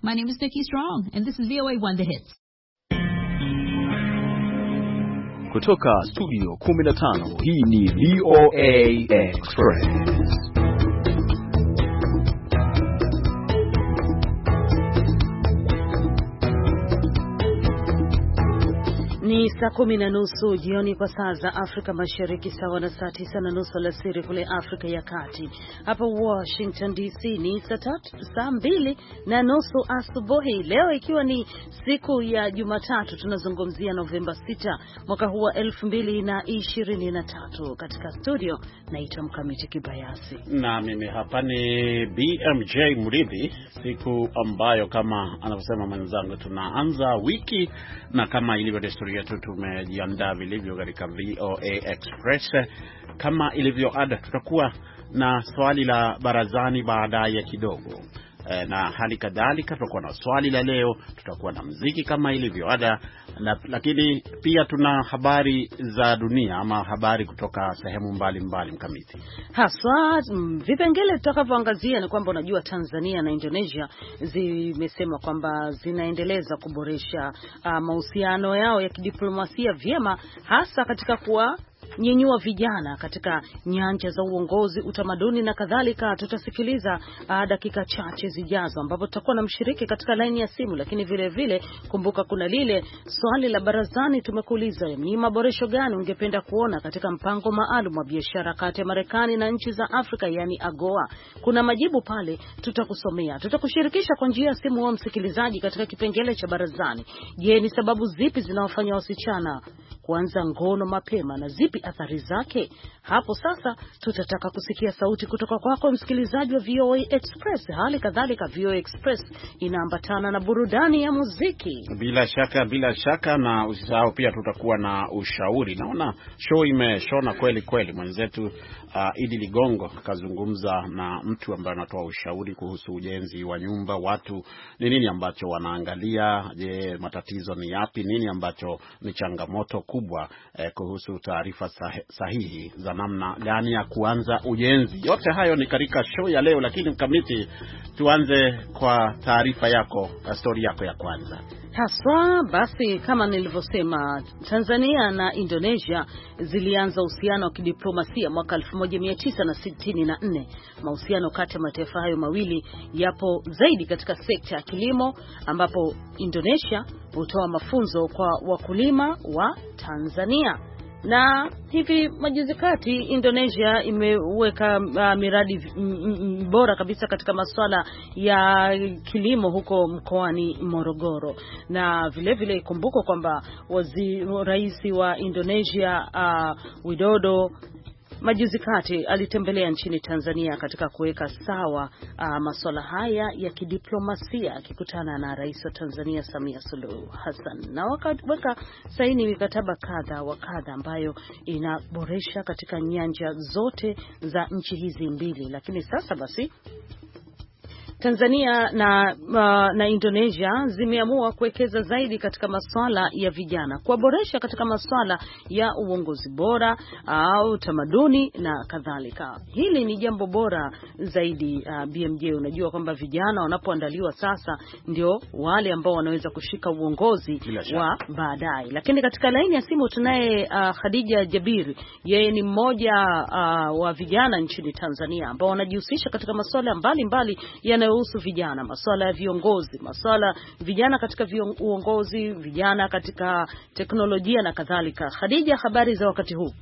My name is Nikki Strong, and this is VOA 1 The Hits. Kutoka studio 15, hii ni VOA Express. Ni saa 10:30 jioni kwa saa za Afrika Mashariki, sawa na saa 9:30 alasiri kule Afrika ya Kati. Hapa Washington DC ni saa 2:30 asubuhi. Leo ikiwa ni siku ya Jumatatu, tunazungumzia Novemba 6 mwaka huu wa 2023. Katika studio naitwa Mkamiti Kibayasi. Na mimi hapa ni BMJ Mridhi, siku ambayo kama anavyosema mwenzangu tunaanza wiki, na kama ilivyo desturi yetu tumejiandaa vilivyo katika VOA Express. Kama ilivyo ada, tutakuwa na swali la barazani baadaye kidogo, na hali kadhalika tutakuwa na swali la leo, tutakuwa na muziki kama ilivyo ada, lakini pia tuna habari za dunia ama habari kutoka sehemu mbalimbali. Mkamiti, haswa vipengele tutakavyoangazia ni kwamba unajua Tanzania na Indonesia zimesema kwamba zinaendeleza kuboresha mahusiano yao ya kidiplomasia vyema, hasa katika nyenyua vijana katika nyanja za uongozi, utamaduni na kadhalika. Tutasikiliza dakika chache zijazo ambapo tutakuwa na mshiriki katika laini ya simu, lakini vile vile kumbuka kuna lile swali la barazani. Tumekuuliza ni maboresho gani ungependa kuona katika mpango maalum wa biashara kati ya Marekani na nchi za Afrika, yani AGOA. Kuna majibu pale, tutakusomea. Tutakushirikisha kwa njia ya simu wa msikilizaji katika kipengele cha barazani. Je, ni sababu zipi zinawafanya wasichana kuanza ngono mapema na zipi athari zake? Hapo sasa tutataka kusikia sauti kutoka kwako msikilizaji wa VOA Express. Hali kadhalika VOA Express inaambatana na burudani ya muziki. Bila shaka, na usisahau pia tutakuwa na ushauri. Naona show imeshona kweli. Mwenzetu Idi Ligongo kazungumza na mtu ambaye anatoa ushauri kuhusu ujenzi wa nyumba. Watu ni nini ambacho wanaangalia? Je, matatizo ni yapi? Nini ambacho ni changamoto kubwa kuhusu taarifa sahihi za namna gani ya kuanza ujenzi? Yote hayo ni katika show ya leo, lakini Mkamiti, tuanze kwa taarifa yako, story yako ya kwanza. Haswa basi, kama nilivyosema, Tanzania na Indonesia zilianza uhusiano wa kidiplomasia mwaka 1964. Mahusiano kati ya mataifa hayo mawili yapo zaidi katika sekta ya kilimo, ambapo Indonesia hutoa mafunzo kwa wakulima wa Tanzania. Na hivi majuzi kati Indonesia imeweka miradi bora kabisa katika masuala ya kilimo huko mkoani Morogoro. Na vile vile kumbuko kwamba rais wa Indonesia Widodo majuzi kati alitembelea nchini Tanzania katika kuweka sawa masuala haya ya kidiplomasia, akikutana na rais wa Tanzania Samia Suluhu Hassan, na wakaweka saini mikataba kadha wa kadha ambayo inaboresha katika nyanja zote za nchi hizi mbili. Lakini sasa basi Tanzania na Indonesia zimeamua kuwekeza zaidi katika masuala ya vijana, kuwaboresha katika masuala ya uongozi bora au utamaduni na kadhalika. Hili ni jambo bora zaidi. BMJ, unajua kwamba vijana wanapoandaliwa sasa ndio wale ambao wanaweza kushika uongozi wa baadaye. Lakini katika laini ya simu tunaye Khadija Jabir. Yeye ni mmoja wa vijana nchini Tanzania ambao wanajihusisha katika masuala mbalimbali yanayohusu vijana, masuala ya viongozi, masuala vijana katika uongozi, vijana katika teknolojia na kadhalika. Khadija, habari za wakati huu?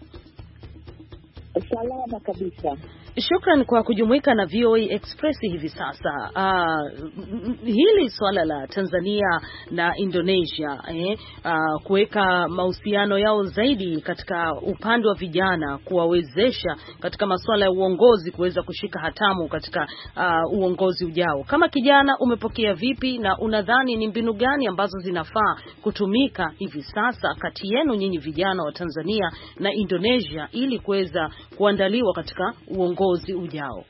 Salama kabisa. Shukran kwa kujumuika na VOA Express hivi sasa. Hili swala la Tanzania na Indonesia kuweka mahusiano yao zaidi katika upande wa vijana, kuwawezesha katika masuala ya uongozi kuweza kushika hatamu katika uongozi ujao. Kama kijana umepokea vipi, na unadhani ni mbinu gani ambazo zinafaa kutumika hivi sasa kati yenu nyinyi vijana wa Tanzania na Indonesia ili kuweza kuandaliwa katika uongozi ujao?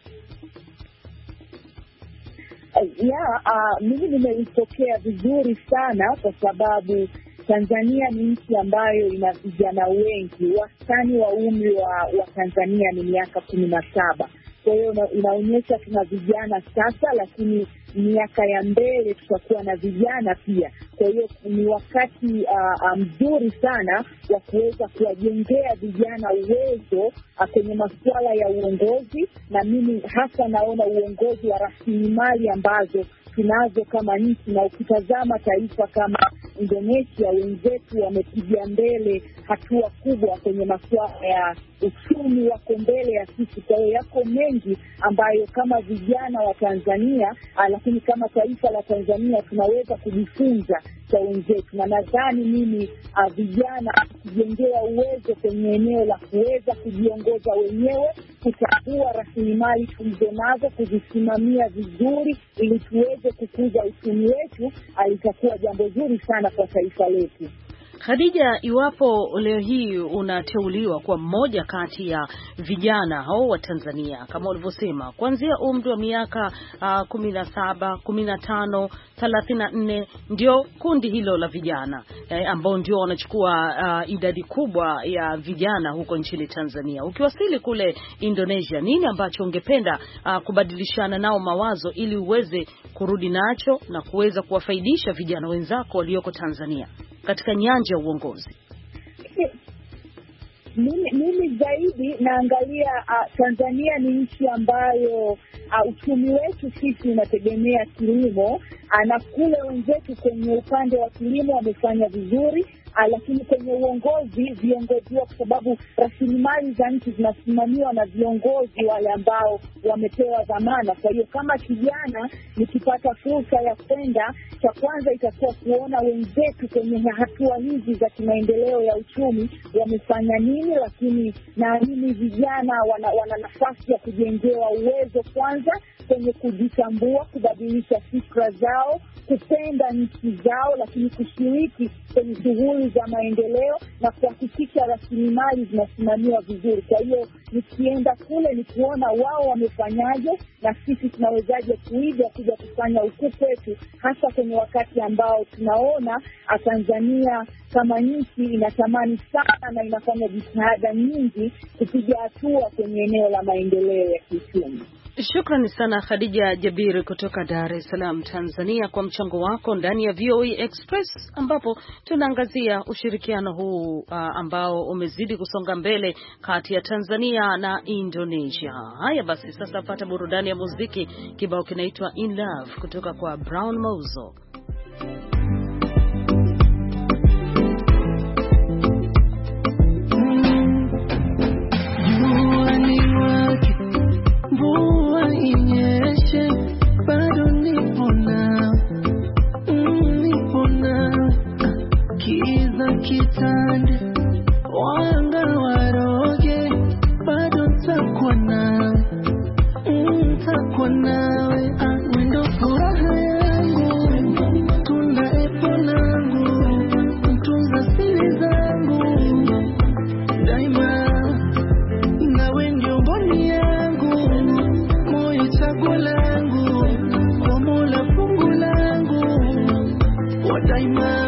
Mimi nimeipokea vizuri sana, kwa sababu Tanzania ni nchi ambayo ina vijana wengi. Wastani wa umri wa Tanzania ni miaka 17. Kwa hiyo inaonyesha tuna vijana sasa, lakini miaka ya mbele tutakuwa na vijana pia. Kwa hiyo ni wakati mzuri sana wa kuweza kuwajengea vijana uwezo kwenye masuala ya uongozi, na mimi hasa naona uongozi wa rasilimali ambazo tunazo kama nchi. Na ukitazama taifa kama Indonesia, wenzetu wamepiga mbele hatua kubwa kwenye masuala ya uchumi, wako mbele ya sisi. Kwa hiyo yako mengi ambayo kama vijana wa Tanzania, lakini kama taifa la Tanzania tunaweza kujifunza kwa wenzetu. Na nadhani mimi vijana kujengea uwezo kwenye eneo la kuweza kujiongoza wenyewe, kutambua rasilimali tulizonazo, kuzisimamia vizuri ili tuweze kukuza uchumi wetu, litakuwa jambo zuri sana kwa taifa letu. Khadija, iwapo leo hii unateuliwa kwa mmoja kati ya vijana hao wa Tanzania, kama ulivyosema, kuanzia umri wa miaka 17, 15, 34, ndio kundi hilo la vijana ambao ndio wanachukua idadi kubwa ya vijana huko nchini Tanzania. Ukiwasili kule Indonesia, nini ambacho ungependa kubadilishana nao mawazo ili uweze kurudi nacho na kuweza kuwafaidisha vijana wenzako walioko Tanzania katika nyanja ya uongozi? Mimi zaidi naangalia Tanzania ni nchi ambayo uchumi wetu sisi unategemea kilimo, na kule wenzetu kwenye upande wa kilimo wamefanya vizuri, lakini kwenye uongozi, viongozi kwa sababu rasilimali za nchi zinasimamiwa na viongozi wale ambao wamepewa dhamana. Kwa hiyo kama kijana nikipata fursa ya kwenda, cha kwanza itakuwa kuona wenzetu kwenye hatua hizi za kimaendeleo ya uchumi wamefanya nini, lakini naamini vijana wana nafasi ya kujengewa uwezo kwanza kwenye kujitambua, kubadilisha fikra zao, kupenda nchi zao, lakini kushiriki kwenye shughuli za maendeleo na kuhakikisha rasilimali zinasimamiwa vizuri. Kwa hiyo nikienda kule ni kuona wao wamefanyaje na sisi tunawezaje kuiga kuja kufanya huku kwetu, hasa kwenye wakati ambao tunaona Tanzania kama nchi inatamani sana na inafanya jitihada nyingi kupiga hatua kwenye eneo la maendeleo ya kiuchumi. Shukrani sana Khadija Jabir kutoka Dar es Salaam, Tanzania, kwa mchango wako ndani ya VOA Express, ambapo tunaangazia ushirikiano huu ambao umezidi kusonga mbele kati ya Tanzania na Indonesia. Haya basi, sasa pata burudani ya muziki. Kibao kinaitwa In Love kutoka kwa Brown Mauzo. Kitande wanga waroge bado nitakuwa nawe, mwendo furaha yangu, tunda epo langu, mtunza siri zangu, daima nawe ndio mboni yangu, moyo chaguo langu, kwa Mola fungu langu wa daima.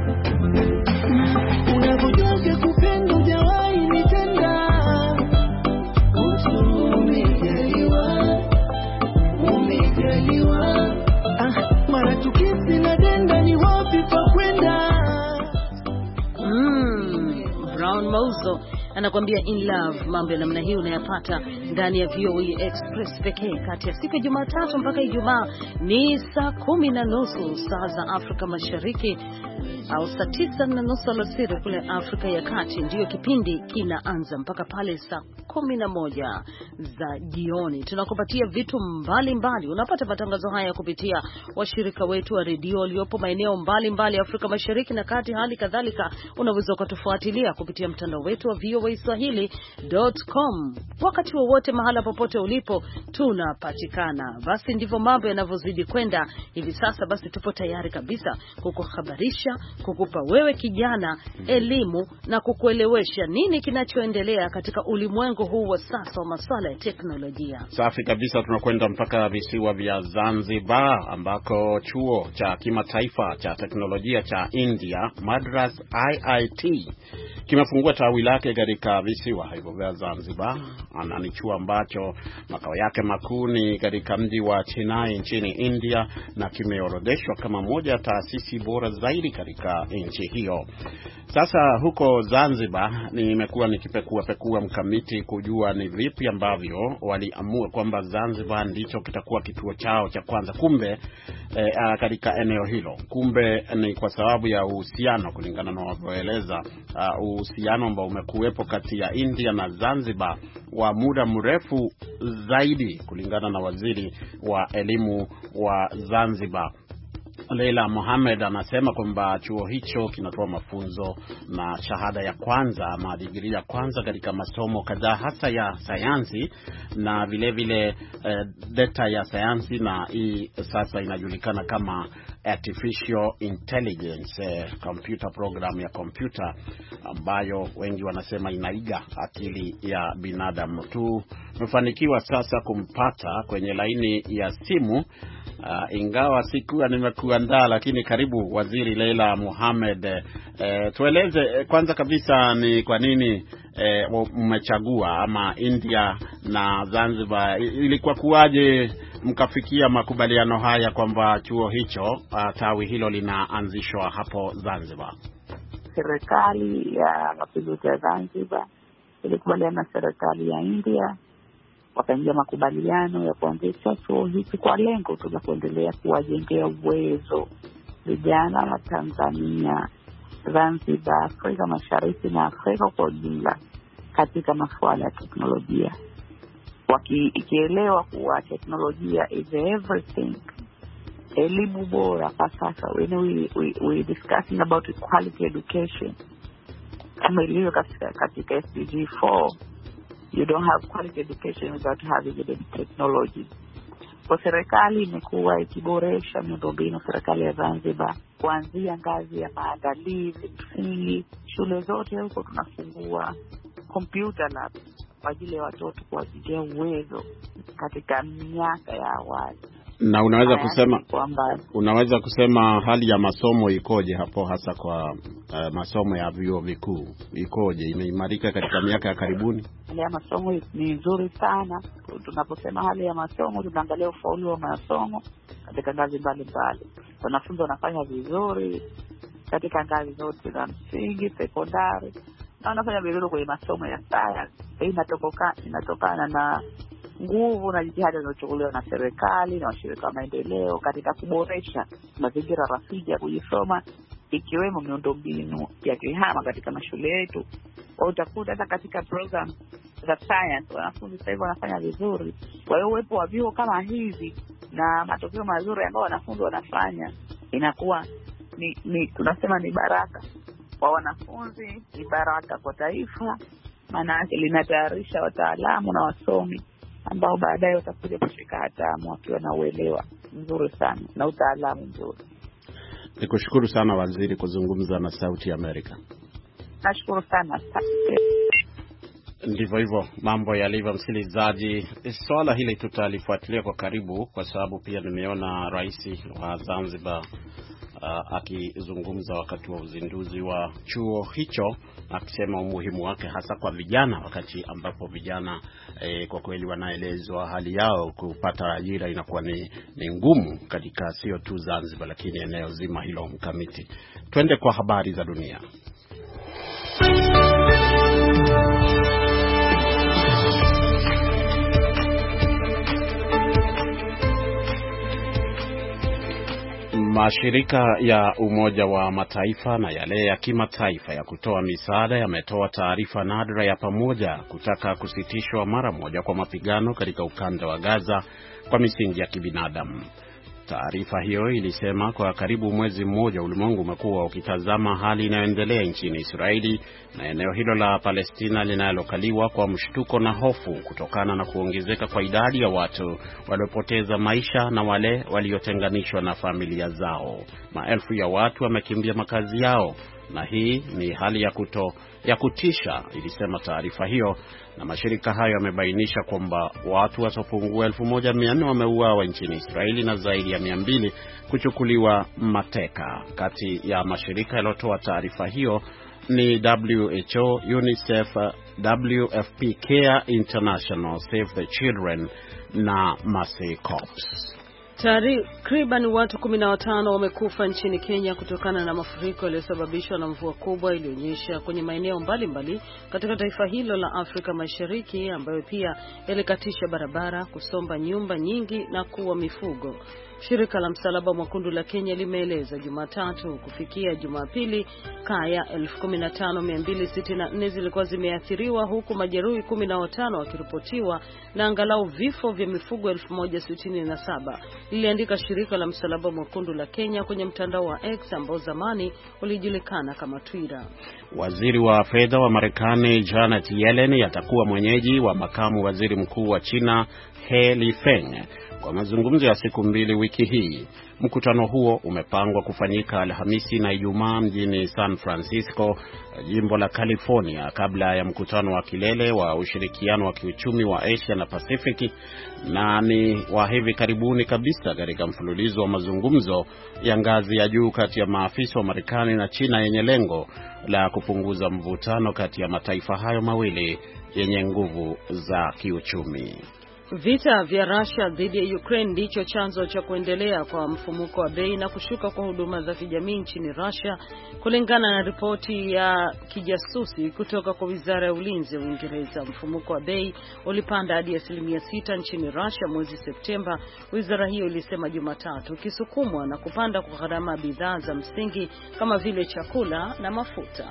Mauzo anakuambia In Love. Mambo ya namna hii unayapata ndani ya VOA Express pekee kati ya siku ya Jumatatu mpaka Ijumaa. Ni saa 10:30 saa za Afrika Mashariki au saa 9:30 alasiri kule Afrika ya Kati. Ndiyo kipindi kinaanza mpaka pale saa 11 za jioni. Tunakupatia vitu mbalimbali. Unapata matangazo haya kupitia washirika wetu wa redio waliopo maeneo mbalimbali Afrika Mashariki na Kati. Hali kadhalika unaweza kutufuatilia kupitia mtandao wetu wa voaswahili.com. Wakati wowote mahala popote ulipo tunapatikana. Basi ndivyo mambo yanavyozidi kwenda hivi sasa. Basi tupo tayari kabisa kukuhabarisha, kukupa wewe kijana elimu na kukuelewesha nini kinachoendelea katika ulimwengu huu wa sasa wa masuala ya teknolojia. Safi kabisa. Tunakwenda mpaka visiwa vya Zanzibar ambako chuo cha kimataifa cha teknolojia cha India, Madras IIT, kimefungua tawi lake katika katika visiwa hivyo vya Zanzibar, na ni chuo ambacho makao yake makuu ni katika mji wa Chennai nchini India, na kimeorodheshwa kama moja ya taasisi bora zaidi katika nchi hiyo. Sasa huko Zanzibar nimekuwa nikipekua mkamiti kujua ni vipi ambavyo waliamua kwamba Zanzibar ndicho kitakuwa kituo chao cha kwanza. Kumbe katika eneo hilo, kumbe ni kwa sababu ya uhusiano, kulingana na wanavyoeleza, uhusiano ambao umekuwepo kati ya India na Zanzibar wa muda mrefu zaidi, kulingana na waziri wa elimu wa Zanzibar Leila Mohamed. Anasema kwamba chuo hicho kinatoa mafunzo na shahada ya kwanza ama degree ya kwanza katika masomo kadhaa, hasa ya sayansi na vile vile data ya sayansi, na hii sasa inajulikana kama artificial intelligence, computer program ya computer ambayo wengi wanasema inaiga akili ya binadamu. Tumefanikiwa sasa kumpata kwenye laini ya simu, ingawa sikuwa nimekuandaa, lakini karibu Waziri Leila Mohamed. Tueleze kwanza kabisa ni kwa nini mmechagua ama India na Zanzibar, ilikuwa kuwaje mkafikia makubaliano haya kwamba chuo hicho tawi hilo linaanzishwa hapo Zanzibar? Serikali ya Mapinduzi ya Zanzibar ilikubaliana na serikali ya India, wakaingia makubaliano ya kuanzisha chuo hiki kwa lengo tu la kuendelea kuwajengea uwezo vijana wa Tanzania, Zanzibar, Afrika Mashariki na Afrika kwa ujumla katika masuala ya teknolojia, ikielewa kuwa teknolojia is everything. Elimu bora kwa sasa, when we discussing about quality education, kama ilivyo katika SDG 4, you don't have quality education without having the technology. Kwa serikali imekuwa ikiboresha miundombinu, serikali ya Zanzibar, kuanzia ngazi ya maandalizi msingi. Shule zote huko tunafungua computer lab kwa ajili ya watoto kuwajengea uwezo katika miaka ya awali. Na unaweza kusema hali ya masomo ikoje hapo, hasa kwa masomo ya vyuo vikuu ikoje? Imeimarika katika miaka ya karibuni? Hali ya masomo ni nzuri sana. Tunaposema hali ya masomo, tunaangalia ufaulu wa masomo katika ngazi mbalimbali. Wanafunzi wanafanya vizuri katika ngazi zote za msingi, sekondari, na wanafanya vizuri kwenye masomo ya science. Hii inatokana na nguvu na jitihada zinazochukuliwa na serikali na washirika wa maendeleo katika kuboresha mazingira rafiki ya kujisoma, ikiwemo miundombinu ya tehama katika mashule yetu. Utakuta hata katika program za science wanafunzi sasa hivi wanafanya vizuri. Kwa hiyo uwepo wa vyuo kama hivi na matokeo mazuri ambayo wanafunzi wanafanya, inakuwa tunasema ni baraka kwa wanafunzi, ni baraka kwa taifa, maana linatayarisha wataalamu na wasomi ambao baadaye watakuja kushika hatamu wakiwa na uelewa mzuri sana na utaalamu mzuri. Nikushukuru sana waziri kuzungumza na Sauti ya Amerika. Nashukuru sana. Ndivyo hivyo mambo yalivyo, msikilizaji. Swala hili tutalifuatilia kwa karibu, kwa sababu pia nimeona rais wa Zanzibar akizungumza wakati wa uzinduzi wa chuo hicho, akisema umuhimu wake hasa kwa vijana, wakati ambapo vijana kwa kweli wanaelezwa hali yao kupata ajira inakuwa ni ngumu katika sio tu Zanzibar, lakini eneo zima hilo mkamiti. Twende kwa habari za dunia. Mashirika ya Umoja wa Mataifa na yale ya kimataifa ya kutoa misaada yametoa taarifa nadra ya pamoja kutaka kusitishwa mara moja kwa mapigano katika ukanda wa Gaza kwa misingi ya kibinadamu. Taarifa hiyo ilisema kwa karibu mwezi mmoja ulimwengu umekuwa ukitazama hali inayoendelea nchini Israeli na eneo hilo la Palestina linalokaliwa kwa mshtuko na hofu kutokana na kuongezeka kwa idadi ya watu waliopoteza maisha na wale waliotenganishwa na familia zao. Maelfu ya watu wamekimbia makazi yao, na hii ni hali ya kutisha, ilisema taarifa hiyo, na mashirika hayo yamebainisha kwamba watu wasiopungua 1400 wameuawa nchini Israeli na zaidi ya 200 kuchukuliwa mateka. Kati ya mashirika yaliyotoa taarifa hiyo ni WHO, UNICEF, WFP Care International, Save the Children na Mercy Corps. Takriban watu 15 wamekufa nchini Kenya kutokana na mafuriko yaliyosababishwa na mvua kubwa iliyonyesha kwenye maeneo mbalimbali katika taifa hilo la Afrika Mashariki, ambayo pia yalikatisha barabara, kusomba nyumba nyingi na kuua mifugo. Shirika la Msalaba Mwekundu la Kenya limeeleza Jumatatu kufikia Jumapili kaya 15264 zilikuwa zimeathiriwa, huku majeruhi 15 wakiripotiwa na angalau vifo vya mifugo 1067, liliandika shirika la Msalaba Mwekundu la Kenya kwenye mtandao wa X ambao zamani ulijulikana kama Twitter. Waziri wa fedha wa Marekani Janet Yellen atakuwa mwenyeji wa makamu waziri mkuu wa China He Lifeng kwa mazungumzo ya siku 2 wiki hii. Mkutano huo umepangwa kufanyika Alhamisi na Ijumaa mjini San Francisco, jimbo la California, kabla ya mkutano wa kilele wa ushirikiano wa kiuchumi wa Asia na Pasifiki, na ni wa hivi karibuni kabisa katika mfululizo wa mazungumzo ya ngazi ya juu kati ya maafisa wa Marekani na China yenye lengo la kupunguza mvutano kati ya mataifa hayo mawili yenye nguvu za kiuchumi. Vita vya Russia dhidi ya Ukraine ndicho chanzo cha kuendelea kwa mfumuko wa bei na kushuka kwa huduma za kijamii nchini Russia, kulingana na ripoti ya kijasusi kutoka kwa Wizara ya Ulinzi ya Uingereza. Mfumuko wa bei ulipanda hadi 6% nchini Russia mwezi Septemba, wizara hiyo ilisema Jumatatu, ukisukumwa na kupanda kwa gharama ya bidhaa za msingi kama vile chakula na mafuta.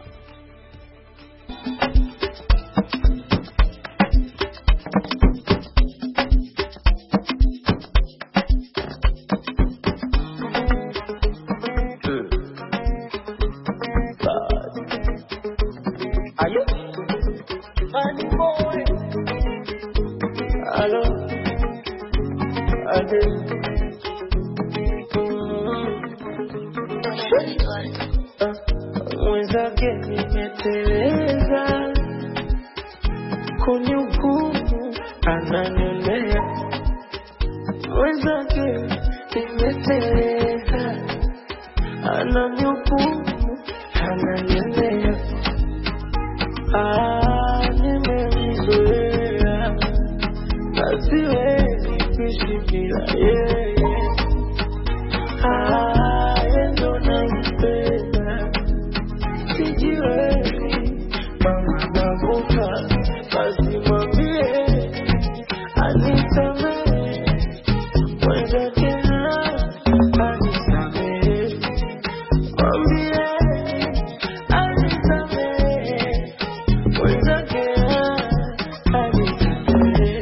Mwenzake nimeteleza, kunihukumu ananionea. Mwenzake nimeteleza, ananihukumu ananionea. Nimemzoea na siwezi kuishi bila yeye. Ndo nampenda, sijiwezi kama navuka, basi mwambie anisamehe. Mwenzake anisamehe, mwambie anisamehe. Mwenzake anisamehe,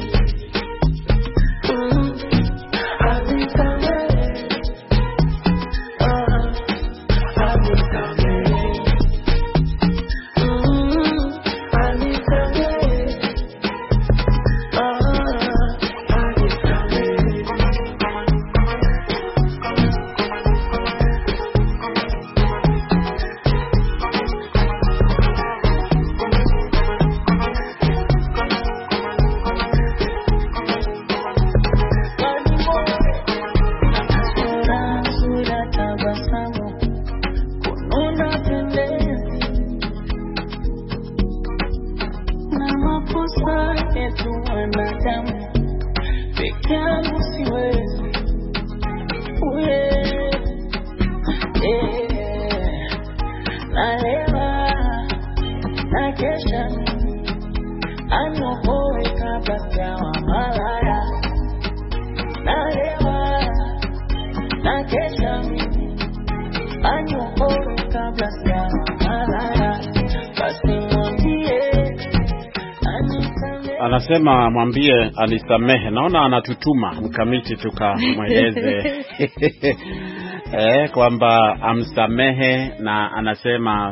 Anasema mwambie anisamehe. Naona anatutuma Mkamiti tukamweleze kwamba amsamehe, na anasema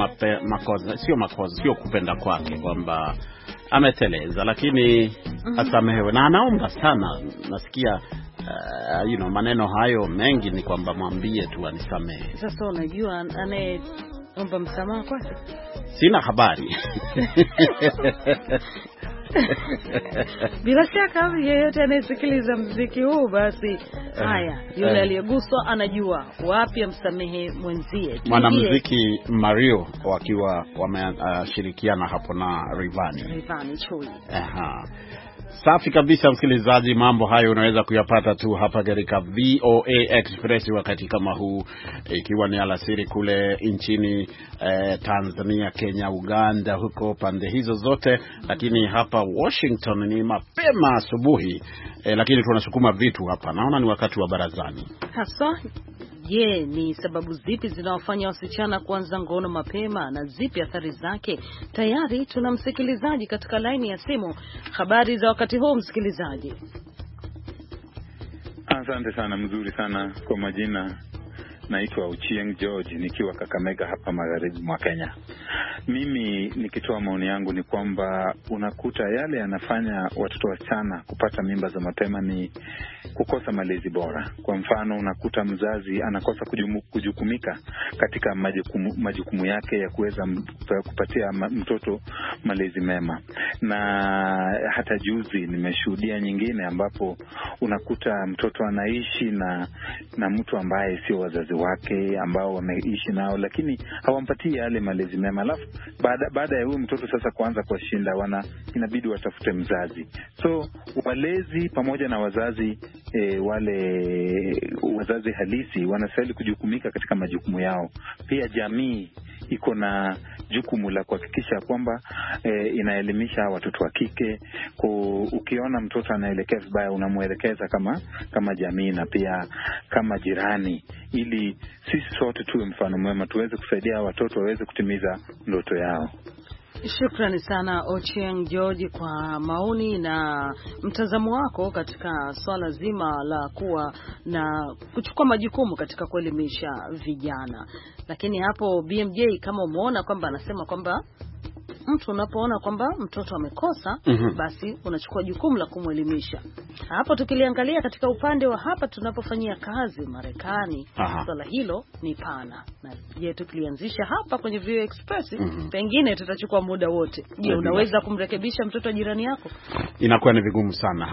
sio kupenda kwake, kwamba ameteleza, lakini asamehewe, na anaomba sana. Nasikia maneno hayo mengi ni kwamba mwambie tu anisamehe. Sasa unajua anayeomba msamaha kwake? Sina habari. Bila shaka yeyote anayesikiliza muziki huu basi haya, yule aliyeguswa anajua wapi amsamehe mwenzie. Mwanamuziki Mario wakiwa wameshirikiana hapo na Rayvanny Chui. Safi kabisa msikilizaji, mambo hayo unaweza kuyapata tu hapa katika VOA Express wakati kama huu, ikiwa ni alasiri kule nchini Tanzania, Kenya, Uganda, huko pande hizo zote, lakini hapa Washington ni mapema asubuhi, lakini tunasukuma vitu hapa. Naona ni wakati wa barazani. Hasa ni sababu zipi zinawafanya wasichana kuanza ngono mapema na zipi athari zake? Tayari tuna msikilizaji katika laini ya simu. Habari za wakati huu msikilizaji? Asante sana, mzuri sana. Kwa majina naitwa Ochieng George nikiwa Kakamega hapa magharibi mwa Kenya. Mimi nikitoa maoni yangu ni kwamba unakuta yale yanafanya watoto wasichana kupata mimba za mapema ni kukosa malezi bora. Kwa mfano, unakuta mzazi anakosa kujukumika katika majukumu yake ya kuweza kupatia mtoto malezi mema. Na hata juzi nimeshuhudia nyingine ambapo unakuta mtoto anaishi na mtu ambaye sio wazazi wake ambao wameishi nao, lakini hawampatii yale malezi mema. Alafu baada ya huyo mtoto sasa kuanza kuwashinda, inabidi watafute mzazi. So walezi pamoja na wazazi wale wazazi halisi wanastahili kujukumika katika majukumu yao. Pia jamii iko na jukumu la kuhakikisha kwamba inaelimisha watoto wa kike. Ukiona mtoto anaelekea vibaya, unamuelekeza kama jamii na pia kama jirani, ili sisi sote tuwe mfano mwema, tuweze kusaidia watoto waweze kutimiza ndoto yao. Shukrani sana Ochieng George kwa maoni na mtazamo wako katika swala zima la kuwa na kuchukua majukumu katika kuelimisha vijana. Lakini hapo BMJ, kama umeona kwamba anasema kwamba mtu unapoona kwamba mtoto amekosa, basi unachukua jukumu la kumwelimisha. Hapo tukiliangalia katika upande wa hapa tunapofanyia kazi Marekani, swala hilo ni pana. Na je, tukilianzisha hapa kwenye VOA Express, pengine tutachukua muda wote. Je, unaweza kumrekebisha mtoto wa jirani yako? Inakuwa ni vigumu sana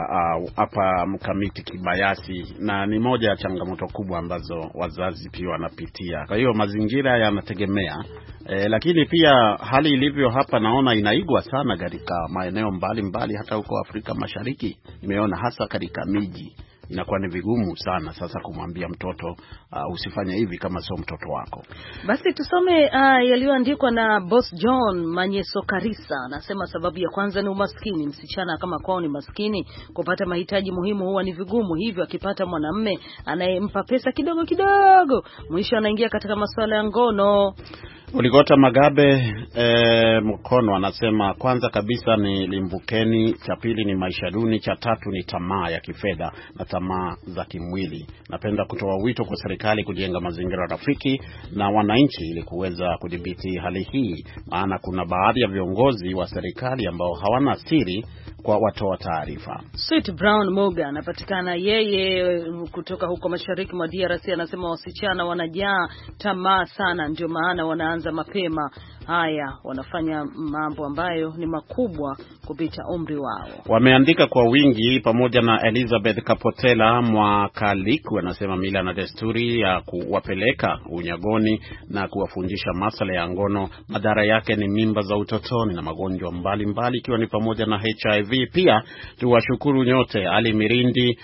hapa mkamiti kibayasi, na ni moja ya changamoto kubwa ambazo wazazi pia wanapitia. Kwa hiyo mazingira yanategemea, lakini pia hali ilivyo hapa naona inaigwa sana katika maeneo mbalimbali, hata huko Afrika Mashariki. Nimeona hasa katika miji inakuwa ni vigumu sana sasa kumwambia mtoto usifanye hivi kama sio mtoto wako. Basi tusome yaliyoandikwa na Boss John Manyeso Karisa. Anasema sababu ya kwanza ni umaskini. Msichana kama kwao ni maskini, kupata mahitaji muhimu huwa ni vigumu, hivyo akipata mwanamume anayempa pesa kidogo kidogo, mwisho anaingia katika masuala ya ngono. Uligota Magabe Mkono anasema kwanza kabisa ni limbukeni, cha pili ni maisha duni, cha tatu ni tamaa ya kifedha na tamaa za kimwili. Napenda kutoa wito kwa serikali kujenga mazingira rafiki na wananchi ili kuweza kudhibiti hali hii, maana kuna baadhi ya viongozi wa serikali ambao hawana siri kwa watoa taarifa. Sweet Brown Moga anapatikana yeye kutoka huko mashariki mwa DRC, anasema wasichana wanajaa tamaa sana, ndio maana wanaanza mapema. Haya, wanafanya mambo ambayo ni makubwa kupita umri wao. Wameandika kwa wingi pamoja na Elizabeth Kapotela Mwakaliku, anasema mila na desturi ya kuwapeleka unyagoni na kuwafundisha masuala ya ngono, madhara yake ni mimba za utotoni na magonjwa mbalimbali ikiwa ni pamoja na HIV. Pia tuwashukuru nyote, Ali Mirindi,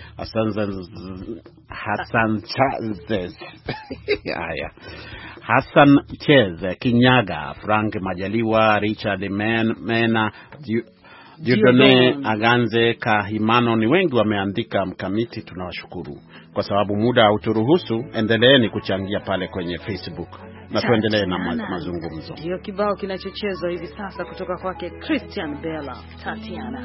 Hassan Hassan Chez Kinyaga, Frank Majaliwa, Richard Mena, Diodone Aganze Kahimano, ni wengi wameandika mkamiti. Tunawashukuru kwa sababu muda hauturuhusu. Endeleeni kuchangia pale kwenye Facebook na tuendelee na mazungumzo. Ndio kibao kinachochezwa hivi sasa kutoka kwake Christian Bella, Tatiana.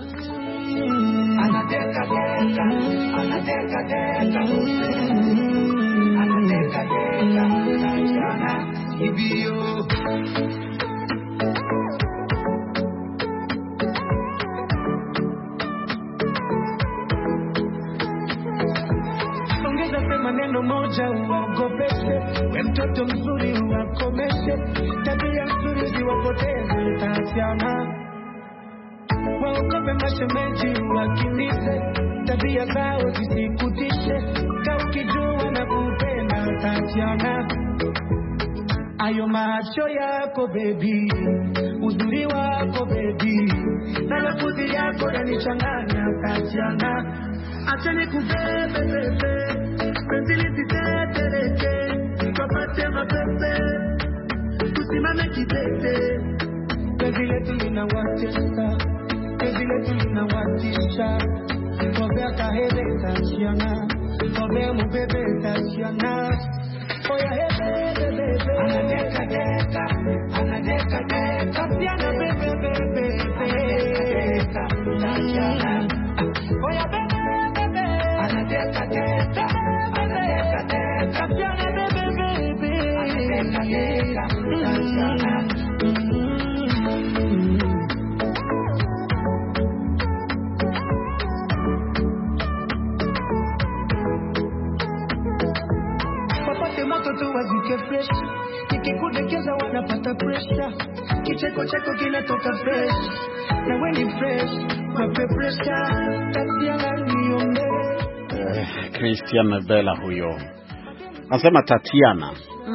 Maneno moja uogopeshe, we mtoto mzuri uwakomeshe, tabia nzuri ziwapoteze Tatiana. waogope mashemeji wakinize, tabia zao zisikutishe, kaukijua na kupenda Tatiana. Ayo macho yako baby, uzuri wako baby, na lafudhi yako yanichanganya Tatiana. Acha nikubebe bebe, penzi lisitetereke, tupate mapepe, tusimame kidete. Penzi letu linawatesa, penzi letu linawatisha, tobea kahebe Tatiana, tobea mubebe Tatiana. Oya hebe bebe, anadeka deka, anadeka deka, Tatiana bebe bebe, anadeka Tatiana. Oya bebe bebe, anadeka deka, anadeka deka, Tatiana bebe bebe, anadeka deka Tatiana. Watoto wazike fresh, nikikudekeza wanapata pressure, kicheko chako kinatoka fresh, na when you fresh, wape pressure, Tatiana niombe. Christian Bella huyo anasema Tatiana.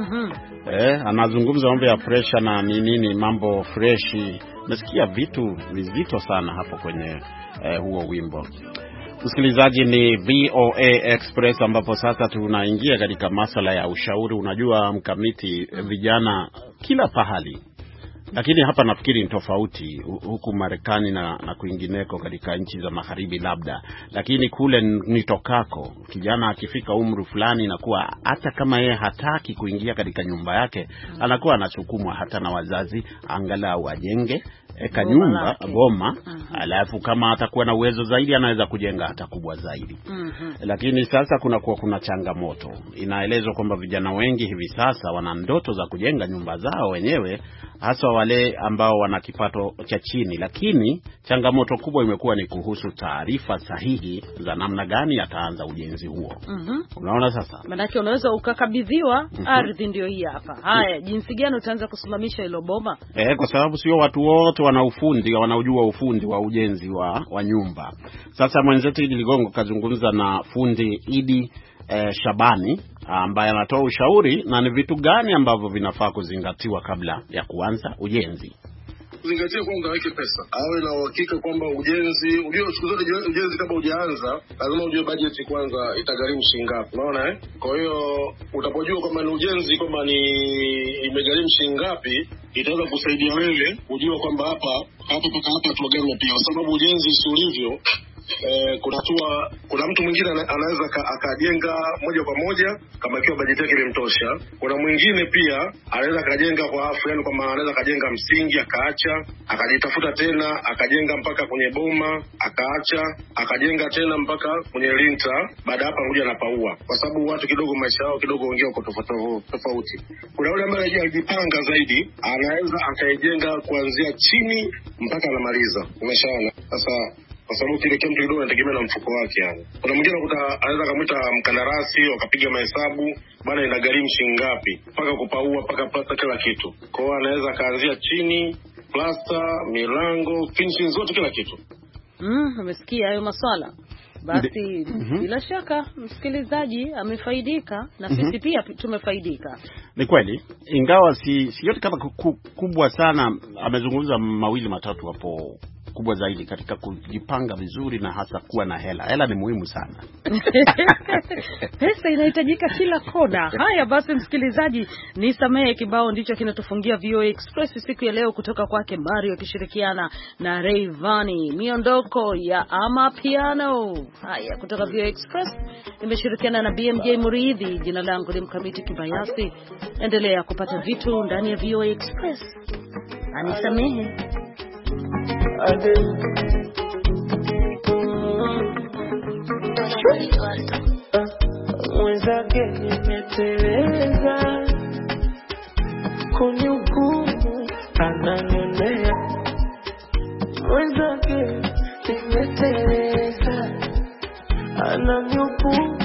Anazungumza mambo ya pressure na nini, mambo freshi. Nasikia vitu vizito sana hapo kwenye huo wimbo. Msikilizaji, ni VOA Express ambapo sasa tunaingia katika masuala ya ushauri. Unajua mkamiti, vijana kila pahali, lakini hapa nafikiri ni tofauti huku Marekani na kwingineko katika nchi za magharibi labda, lakini kule nitokako kijana akifika umri fulani inakuwa hata kama yeye hataki kuingia katika nyumba yake, anakuwa anasukumwa hata na wazazi angalau ajenge nyumba goma, alafu kama atakuwa na uwezo zaidi anaweza kujenga hata kubwa zaidi. Lakini sasa kuna changamoto. Inaelezwa kwamba vijana wengi hivi sasa wana ndoto za kujenga nyumba zao wenyewe, hasa wale ambao wana kipato cha chini, lakini changamoto kubwa imekuwa ni kuhusu taarifa sahihi za namna gani ataanza ujenzi huo. Unaona sasa? Maana unaweza ukakabidhiwa ardhi ndio hii hapa. Haya, jinsi gani utaanza kusimamisha hilo boma? Kwa sababu sio watu wote wanaojua ufundi wa ujenzi wa nyumba. Sasa mwenzetu Idi Ligongo kazungumza na fundi Idi Shabani ambaye anatoa ushauri na ni vitu gani ambavyo vinafaa kuzingatiwa kabla ya kuanza ujenzi. Zingatia kwanza weke pesa. Awe na uhakika kwamba ujenzi, unajua siku zote ujenzi kabla hujaanza lazima ujue budget kwanza itagharimu shilingi ngapi. Unaona Kwa hiyo utapojua kwamba ni ujenzi kwamba ni imegharimu shilingi ngapi, itaweza kusaidia wewe kujua kwamba hapa hatua gani pia, kwa sababu ujenzi si ulivyo. Kuna mtu mwingine anaweza akajenga moja kwa moja kama ikiwa bajeti yake imemtosha. Kuna mwingine pia anaweza akajenga kwa afu, yani kama anaweza akajenga msingi akaacha, akajitafuta tena akajenga mpaka kwenye boma, akaacha, akajenga tena mpaka kwenye linta, baada hapa kuja na paua. Kwa sababu watu kidogo maisha yao kidogo ongea kwa tofauti. Kuna yule ambaye anajipanga zaidi, anaweza akajenga kuanzia chini mpaka anamaliza. Umeshaona? Sasa kwa sababu kile mtu kidogo anategemea na mfuko wake yani. Kuna mwingine anaweza kumuita mkandarasi wakapiga mahesabu, bwana inagharimu shilingi ngapi mpaka kupaua mpaka plasta kila kitu. Kwa hiyo anaweza kaanzia chini, plasta, milango, finishing zote kila kitu. Umesikia hayo maswala? Basi bila shaka msikilizaji amefaidika na sisi pia tumefaidika. Ni kweli, ingawa si yote kama kubwa sana. Amezungumza mawili matatu hapo kubwa zaidi katika kujipanga vizuri na hasa kuwa na hela. Hela ni muhimu sana. Pesa inahitajika kila kona. Haya basi msikilizaji, ni samehe kibao ndicho kinatufungia VOA Express siku ya leo kutoka kwake Mario akishirikiana na Rayvanny, miondoko ya Amapiano. Haya kutoka VOA Express nimeshirikiana na BMJ Muridhi, jina langu ni Mkamiti Kibayasi. Endelea kupata vitu ndani ya VOA Express. Anisamehe. Mwenzake nimeteleza, kunihukumu ananionea. Mwenzake nimeteleza, ananihukumu